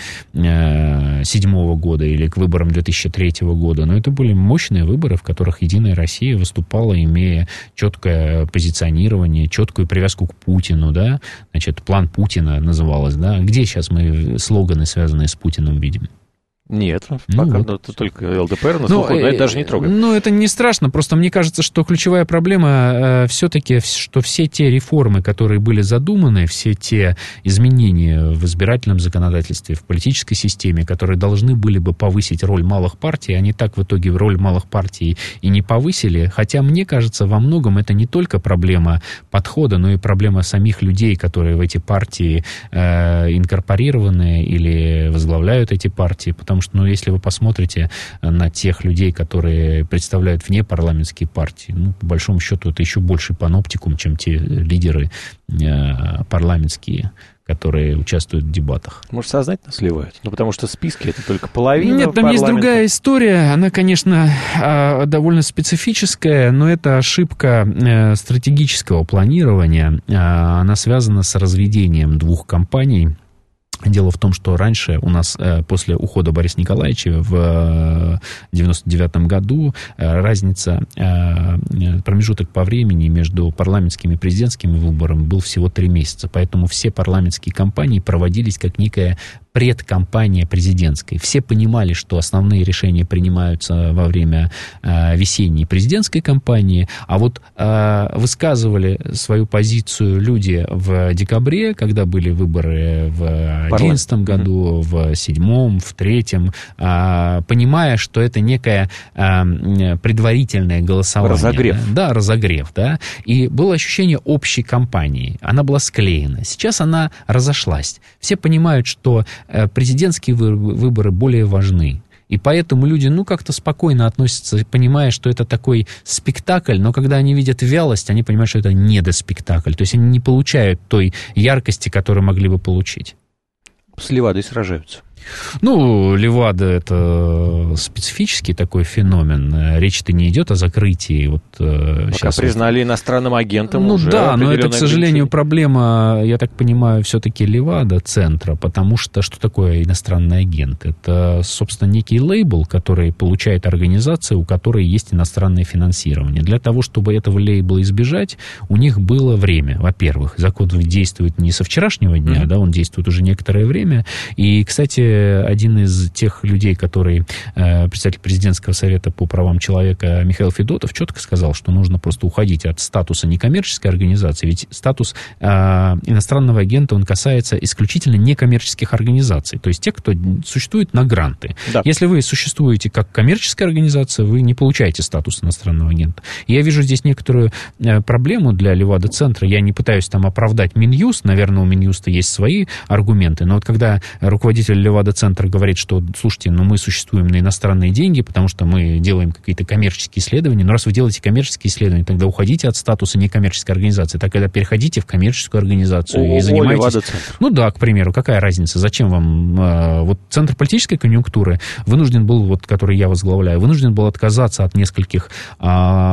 седьмого года или к выборам две тысячи третьего года. Но это были мощные выборы, в которых «Единая Россия» выступала, имея четкое позиционирование, четкую привязку к Путину, да, значит, план Путина называлось, да. Где сейчас мы слоганы, связанные с Путиным, видим? Нет, ну, пока вот. это только ЛДПР на слуху, но, но это даже не трогает. Ну, это не страшно, просто мне кажется, что ключевая проблема э, все-таки, что все те реформы, которые были задуманы, все те изменения в избирательном законодательстве, в политической системе, которые должны были бы повысить роль малых партий, они так в итоге роль малых партий и не повысили, хотя, мне кажется, во многом это не только проблема подхода, но и проблема самих людей, которые в эти партии э, инкорпорированы или возглавляют эти партии, потому что, ну, если вы посмотрите на тех людей, которые представляют внепарламентские партии, ну, по большому счету, это еще больше паноптикум, чем те лидеры э, парламентские, которые участвуют в дебатах. Может, сознательно сливают? Ну, потому что списки — это только половина. Нет, там есть другая история. Она, конечно, довольно специфическая, но это ошибка стратегического планирования. Она связана с разведением двух компаний. Дело в том, что раньше у нас после ухода Бориса Николаевича в девяносто девятом году разница, промежуток по времени между парламентскими и президентскими выборами был всего три месяца. Поэтому все парламентские кампании проводились как некая предкампания президентской. Все понимали, что основные решения принимаются во время э, весенней президентской кампании, а вот э, высказывали свою позицию люди в декабре, когда были выборы в две тысячи одиннадцатом году, в две тысячи седьмом, в две тысячи третьем, э, понимая, что это некое э, предварительное голосование. Разогрев. Да, да, разогрев, да. И было ощущение общей кампании. Она была склеена. Сейчас она разошлась. Все понимают, что президентские выборы более важны. И поэтому люди, ну, как-то спокойно относятся, понимая, что это такой спектакль, но когда они видят вялость, они понимают, что это недоспектакль. То есть они не получают той яркости, которую могли бы получить. С Левадой сражаются. Ну, Левада — это специфический такой феномен. Речь-то не идет о закрытии. Вот, Пока сейчас признали вот... иностранным агентом. Ну уже да, но это, к сожалению, ограничение. Проблема, я так понимаю, все-таки Левада центра, потому что что такое иностранный агент? Это, собственно, некий лейбл, который получает организация, у которой есть иностранное финансирование. Для того, чтобы этого лейбла избежать, у них было время. Во-первых, закон действует не со вчерашнего дня, mm-hmm. да, он действует уже некоторое время. И, кстати, один из тех людей, который э, председатель президентского совета по правам человека Михаил Федотов четко сказал, что нужно просто уходить от статуса некоммерческой организации, ведь статус э, иностранного агента, он касается исключительно некоммерческих организаций, то есть тех, кто существует на гранты. Да. Если вы существуете как коммерческая организация, вы не получаете статус иностранного агента. Я вижу здесь некоторую э, проблему для Левада-центра. Я не пытаюсь там оправдать Минюст, наверное, у Минюста есть свои аргументы, но вот когда руководитель Левада центр говорит, что, слушайте, ну мы существуем на иностранные деньги, потому что мы делаем какие-то коммерческие исследования. Но раз вы делаете коммерческие исследования, тогда уходите от статуса некоммерческой организации. Тогда переходите в коммерческую организацию О, и занимайтесь... Ну да, к примеру, какая разница? Зачем вам... Э, вот Центр политической конъюнктуры вынужден был, вот, который я возглавляю, вынужден был отказаться от нескольких э,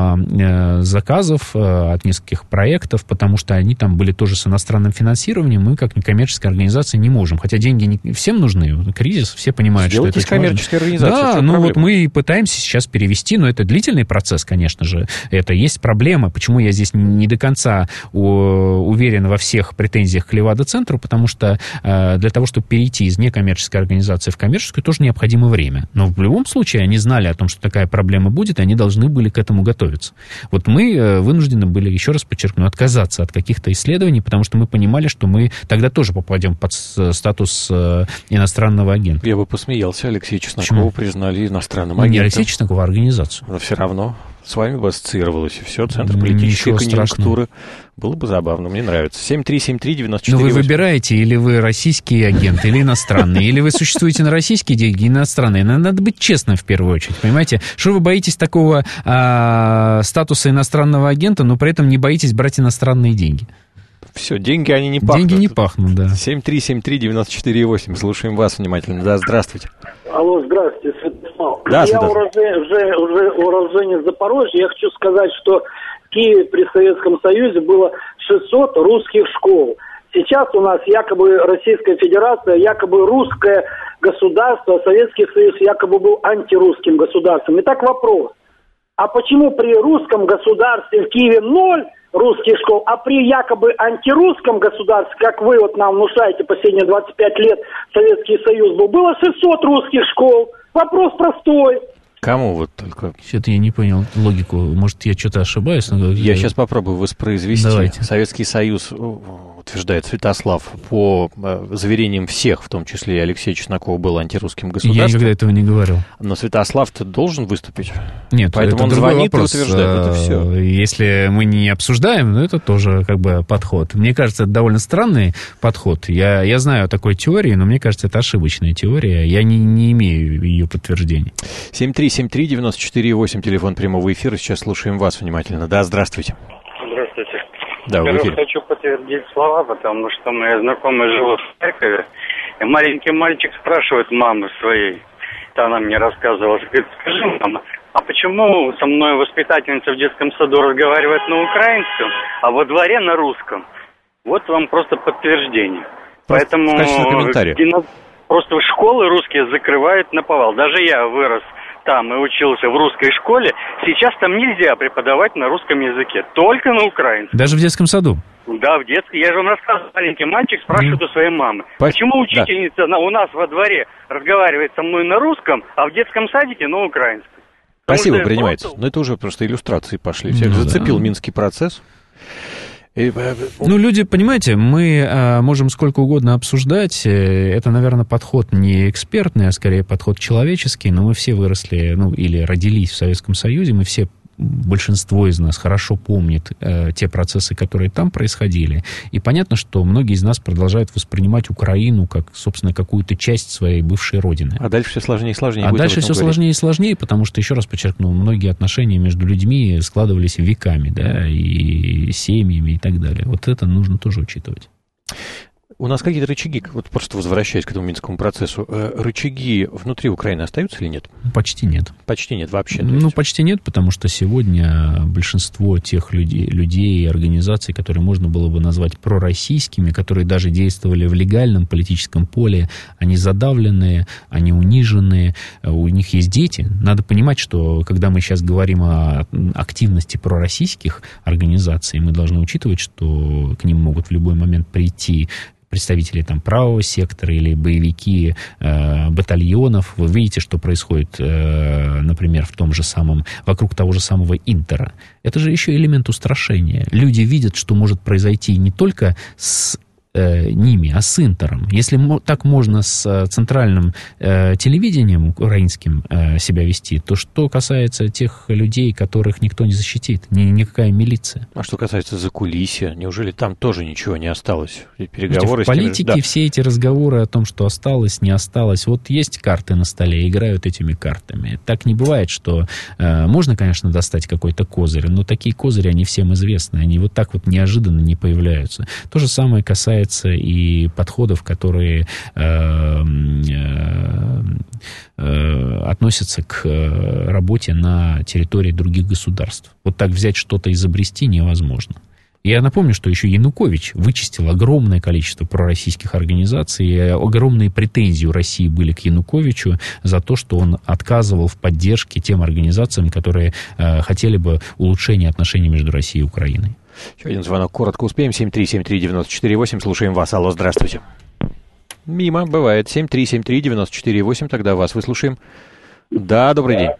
э, заказов, э, от нескольких проектов, потому что они там были тоже с иностранным финансированием. Мы, как некоммерческая организация, не можем. Хотя деньги не всем нужны. Кризис, все понимают, Сделайте что это коммерческая организация. Да, ну вот мы пытаемся сейчас перевести, но это длительный процесс, конечно же. Это есть проблема. Почему я здесь не до конца уверен во всех претензиях к Левада-центру? Потому что для того, чтобы перейти из некоммерческой организации в коммерческую, тоже необходимо время. Но в любом случае они знали о том, что такая проблема будет, и они должны были к этому готовиться. Вот мы вынуждены были, еще раз подчеркну, отказаться от каких-то исследований, потому что мы понимали, что мы тогда тоже попадем под статус иностранного агента. Я бы посмеялся, Алексея Чеснокова признали иностранным ну, агентом. Не Алексея Чеснокова, а организацию. Но все равно с вами бы ассоциировалось, и все, Центр политической конъюнктуры. Было бы забавно, мне нравится. семь три семь три девяносто четыре. Ну, вы выбираете, или вы российский агент, или иностранный, или вы существуете на российские деньги, иностранные. Надо быть честным в первую очередь, понимаете? Что вы боитесь такого а, статуса иностранного агента, но при этом не боитесь брать иностранные деньги? Все, деньги, они не пахнут. Деньги не пахнут, да. семь три семь три девяносто четыре восемь. Слушаем вас внимательно. Да, здравствуйте. Алло, здравствуйте, Святослав. Да, Я урожен, уже, уже уроженец Запорожья. Я хочу сказать, что в Киеве при Советском Союзе было шестьсот русских школ. Сейчас у нас якобы Российская Федерация, якобы русское государство, Советский Союз якобы был антирусским государством. Итак, вопрос. А почему при русском государстве в Киеве ноль русских школ, а при якобы антирусском государстве, как вы вот нам внушаете последние двадцать пять лет, Советский Союз был, было шестьсот русских школ. Вопрос простой. Кому вот только... Что-то я не понял логику. Может, я что-то ошибаюсь? Но... Я сейчас попробую воспроизвести. Давайте. Советский Союз, утверждает Святослав, по заверениям всех, в том числе и Алексея Чеснокова, был антирусским государством. Я никогда этого не говорил. Но Святослав-то должен выступить. Нет, поэтому это он другой звонит вопрос. и утверждает. Это все. Если мы не обсуждаем, ну, это тоже как бы подход. Мне кажется, это довольно странный подход. Я, я знаю о такой теории, но мне кажется, это ошибочная теория. Я не, не имею ее подтверждений. семь три семь три девяносто четыре восемь, телефон прямого эфира. Сейчас слушаем вас внимательно. Да, здравствуйте. Здравствуйте. Да, Во-первых, в эфире. хочу подтвердить слова, потому что мои знакомые живут в Харькове, и маленький мальчик спрашивает мамы своей, то она мне рассказывала, говорит, скажи, мама, а почему со мной воспитательница в детском саду разговаривает на украинском, а во дворе на русском? Вот вам просто подтверждение. Просто Поэтому в качестве комментария. Просто школы русские закрывают наповал. Даже я вырос там и учился в русской школе, сейчас там нельзя преподавать на русском языке, только на украинском. Даже в детском саду? Да, в детском. Я же вам рассказывал, маленький мальчик спрашивает у своей мамы, По... почему учительница да. у нас во дворе разговаривает со мной на русском, а в детском садике на украинском. Потому Спасибо, что принимается. просто... Но это уже просто иллюстрации пошли. Всех Ну, зацепил да. Минский процесс. И... Ну, люди, понимаете, мы а, можем сколько угодно обсуждать. Это, наверное, подход не экспертный, а скорее подход человеческий. Но мы все выросли, ну, или родились в Советском Союзе. Мы все, большинство из нас хорошо помнит э, те процессы, которые там происходили. И понятно, что многие из нас продолжают воспринимать Украину как, собственно, какую-то часть своей бывшей родины. А дальше все сложнее и сложнее. А будет дальше все говорить. сложнее и сложнее, потому что, еще раз подчеркну, многие отношения между людьми складывались веками, да, и семьями и так далее. Вот это нужно тоже учитывать. У нас какие-то рычаги, вот просто возвращаясь к этому Минскому процессу, э, рычаги внутри Украины остаются или нет? Почти нет. Почти нет вообще. Ну, есть... почти нет, потому что сегодня большинство тех людей, людей и организаций, которые можно было бы назвать пророссийскими, которые даже действовали в легальном политическом поле, они задавленные, они униженные, у них есть дети. Надо понимать, что когда мы сейчас говорим о активности пророссийских организаций, мы должны учитывать, что к ним могут в любой момент прийти представители там правого сектора или боевики э, батальонов. Вы видите, что происходит, э, например, в том же самом, вокруг того же самого Интера. Это же еще элемент устрашения. Люди видят, что может произойти не только с э, ними, а с Интером. Если мо- так можно с э, центральным э, телевидением украинским э, себя вести, то что касается тех людей, которых никто не защитит, ни, никакая милиция. А что касается закулисья, неужели там тоже ничего не осталось? Переговоры в политике с теми... да. все эти разговоры о том, что осталось, не осталось, вот есть карты на столе, играют этими картами. Так не бывает, что э, можно, конечно, достать какой-то козырь, но такие козыри, они всем известны, они вот так вот неожиданно не появляются. То же самое касается и подходов, которые э, э, э, относятся к работе на территории других государств. Вот так взять что-то изобрести невозможно. Я напомню, что еще Янукович вычистил огромное количество пророссийских организаций, и огромные претензии у России были к Януковичу за то, что он отказывал в поддержке тем организациям, которые э, хотели бы улучшения отношений между Россией и Украиной. Еще один звонок. Коротко успеем. семь три семь три девяносто четыре восемь. Слушаем вас. Алло, здравствуйте. Мимо, бывает. семь три семь три девяносто четыре восемь. Тогда вас выслушаем. Да, добрый день.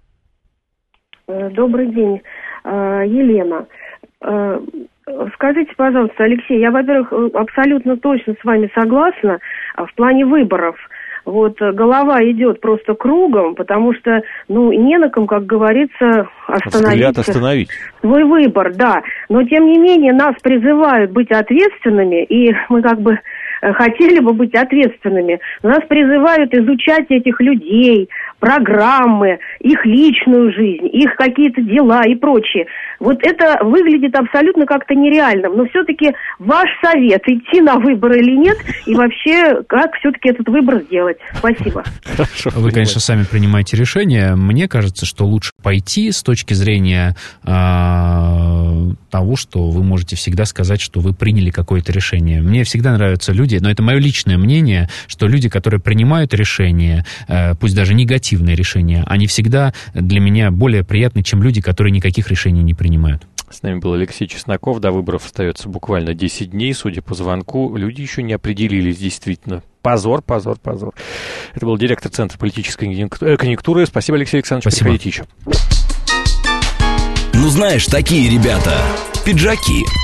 Добрый день, Елена. Скажите, пожалуйста, Алексей, я, во-первых, абсолютно точно с вами согласна в плане выборов. Вот голова идет просто кругом, потому что, ну, не на ком, как говорится, остановить. Взгляд остановить. Свой выбор, да. Но, тем не менее, нас призывают быть ответственными, и мы как бы хотели бы быть ответственными. Нас призывают изучать этих людей, программы, их личную жизнь, их какие-то дела и прочее. Вот это выглядит абсолютно как-то нереальным. Но все-таки ваш совет, идти на выборы или нет, и вообще, как все-таки этот выбор сделать? Спасибо. Хорошо, Вы, конечно, сами принимаете решение. Мне кажется, что лучше пойти с точки зрения э, того, что вы можете всегда сказать, что вы приняли какое-то решение. Мне всегда нравятся люди, но это мое личное мнение, что люди, которые принимают решения, э, пусть даже негативные решения, они всегда для меня более приятны, чем люди, которые никаких решений не принимают. С нами был Алексей Чесноков. До выборов остается буквально десять дней. Судя по звонку, люди еще не определились действительно. Позор, позор, позор. Это был директор Центра политической конъюнктуры. Спасибо, Алексей Александрович. Спасибо. Приходите еще. Ну, знаешь, такие ребята. Пиджаки.